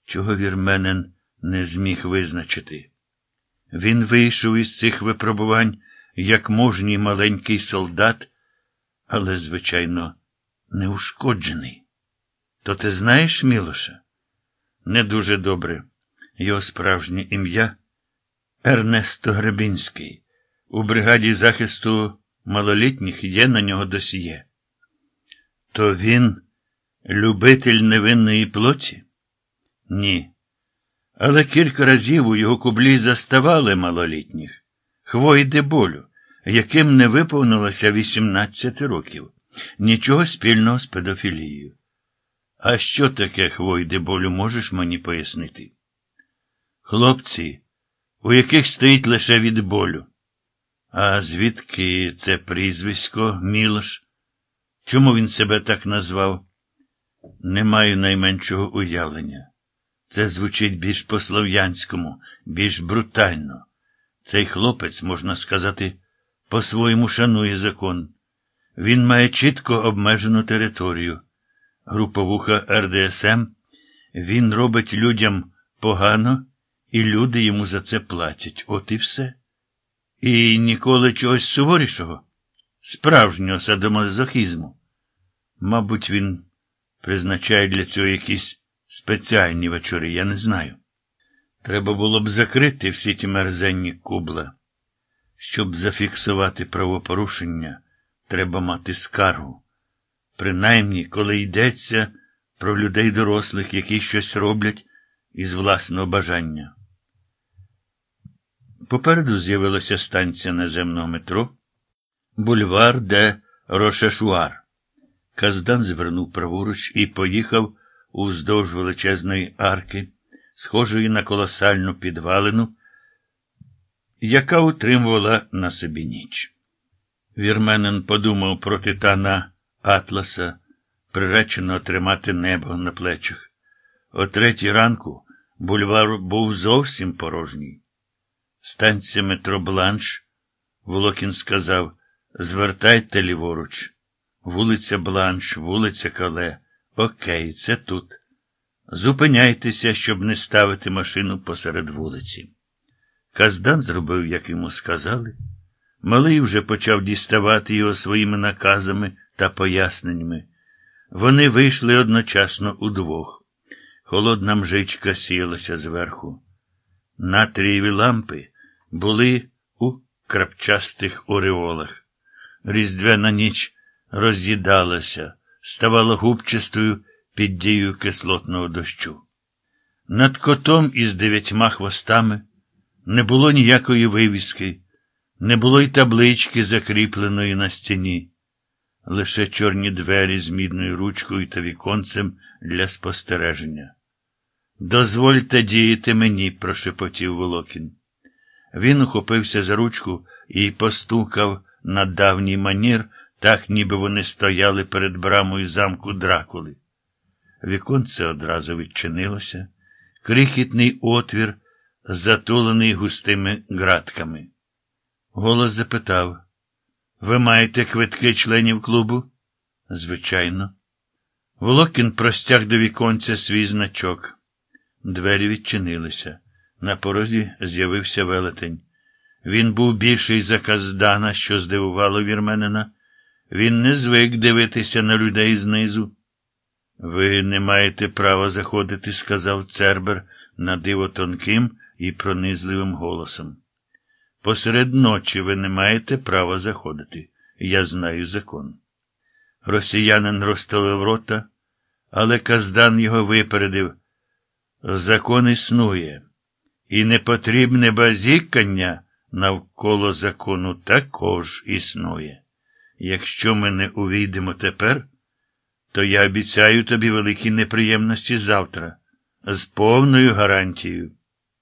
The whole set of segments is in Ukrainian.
чого вірменин не зміг визначити. Він вийшов із цих випробувань як мужній маленький солдат, але, звичайно, неушкоджений. То ти знаєш Мілоша? Не дуже добре. Його справжнє ім'я – Ернесто Гребінський. У бригаді захисту малолітніх є на нього досьє. То він любитель невинної плоті? Ні. Але кілька разів у його кублі заставали малолітніх. Хвойдеболю, яким не виповнилося 18 років. Нічого спільного з педофілією. А що таке Хвойдеболю, можеш мені пояснити? Хлопці, у яких стоїть лише від болю. А звідки це прізвисько Мілош? Чому він себе так назвав? Не маю найменшого уявлення. Це звучить більш по-слов'янському, більш брутально. Цей хлопець, можна сказати, по-своєму шанує закон. Він має чітко обмежену територію. Груповуха РДСМ, він робить людям погано, і люди йому за це платять. От і все. І ніколи чогось суворішого, справжнього садомазохізму. Мабуть, він призначає для цього якісь спеціальні вечори, я не знаю. Треба було б закрити всі ті мерзенні кубла. Щоб зафіксувати правопорушення, треба мати скаргу. Принаймні, коли йдеться про людей дорослих, які щось роблять із власного бажання. Попереду з'явилася станція наземного метро «Бульвар де Рошешуар». Каздан звернув праворуч і поїхав уздовж величезної арки, схожої на колосальну підвалину, яка утримувала на собі ніч. Вірменин подумав про титана Атласа, приреченого тримати небо на плечах. О 3:00 ранку бульвар був зовсім порожній. Станція метро Бланш, Волокін сказав, звертайте ліворуч. Вулиця Бланш, вулиця Кале. Окей, це тут. Зупиняйтеся, щоб не ставити машину посеред вулиці. Каздан зробив, як йому сказали. Малий вже почав діставати його своїми наказами та поясненнями. Вони вийшли одночасно удвох. Холодна мжичка сіялася зверху. Натрієві лампи були у крапчастих ореолах. Різдвяна ніч роз'їдалася, ставала губчастою під дією кислотного дощу. Над котом із 9 хвостами не було ніякої вивіски, не було й таблички, закріпленої на стіні. Лише чорні двері з мідною ручкою та віконцем для спостереження. «Дозвольте діяти мені», – прошепотів Волокін. Він ухопився за ручку і постукав на давній манір, так ніби вони стояли перед брамою замку Дракули. Віконце одразу відчинилося, крихітний отвір, затулений густими ґратками. Голос запитав, «Ви маєте квитки членів клубу?» «Звичайно». Волокін простяг до віконця свій значок. Двері відчинилися. На порозі з'явився велетень. Він був більший за Каздана, що здивувало вірменина. Він не звик дивитися на людей знизу. «Ви не маєте права заходити», – сказав Цербер на диво тонким і пронизливим голосом. «Посеред ночі ви не маєте права заходити. Я знаю закон». Росіянин розтулив рота, але Каздан його випередив. «Закон існує, і непотрібне базікання навколо закону також існує. Якщо ми не увійдемо тепер, то я обіцяю тобі великі неприємності завтра, з повною гарантією».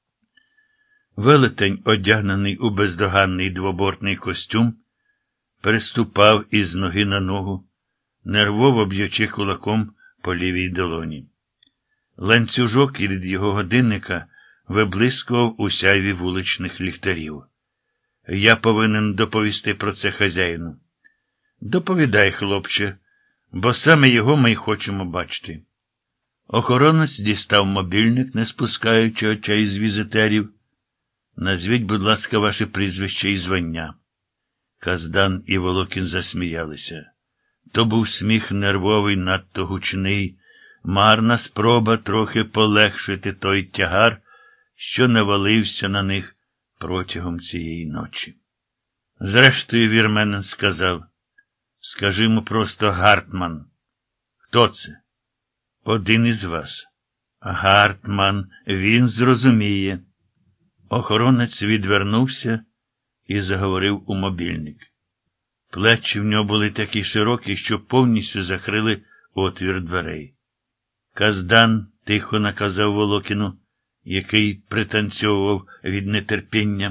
Велетень, одягнений у бездоганний двобортний костюм, переступав із ноги на ногу, нервово б'ючи кулаком по лівій долоні. Ланцюжок від його годинника виблискував у сяйві вуличних ліхтарів. «Я повинен доповісти про це хазяїну». «Доповідай, хлопче, бо саме його ми й хочемо бачити». Охоронець дістав мобільник, не спускаючи очей з візитерів. Назвіть, будь ласка, ваше прізвище і звання. Каздан і Волокін засміялися. То був сміх нервовий, надто гучний, марна спроба трохи полегшити той тягар, що навалився на них протягом цієї ночі. Зрештою, вірменин сказав: скажімо просто Гартман. Хто це? Один із вас. Гартман, він зрозуміє. Охоронець відвернувся і заговорив у мобільник. Плечі в нього були такі широкі, що повністю закрили отвір дверей. Каздан тихо наказав Волокіну, який пританцьовував від нетерпіння: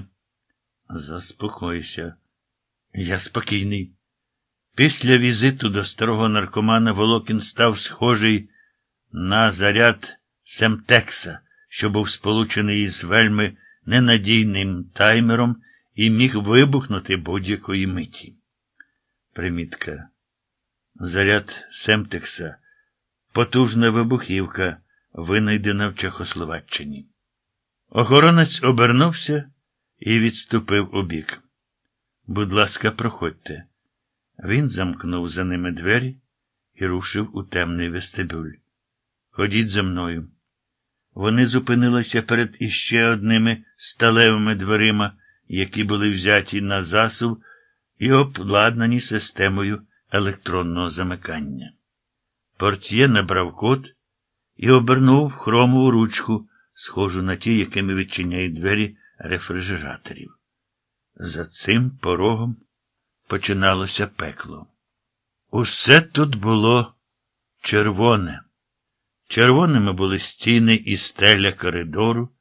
заспокойся. Я спокійний. Після візиту до старого наркомана Волокін став схожий на заряд Семтекса, що був сполучений із вельми ненадійним таймером і міг вибухнути будь-якої миті. Примітка. Заряд Семтекса – потужна вибухівка, винайдена в Чехословаччині. Охоронець обернувся і відступив убік. Будь ласка, проходьте. Він замкнув за ними двері і рушив у темний вестибюль. Ходіть за мною. Вони зупинилися перед іще одними сталевими дверима, які були взяті на засув і обладнані системою електронного замикання. Портьє набрав код і обернув хромову ручку, схожу на ті, якими відчиняють двері рефрижераторів. За цим порогом починалося пекло. Усе тут було червоне. Червоними були стіни і стеля коридору,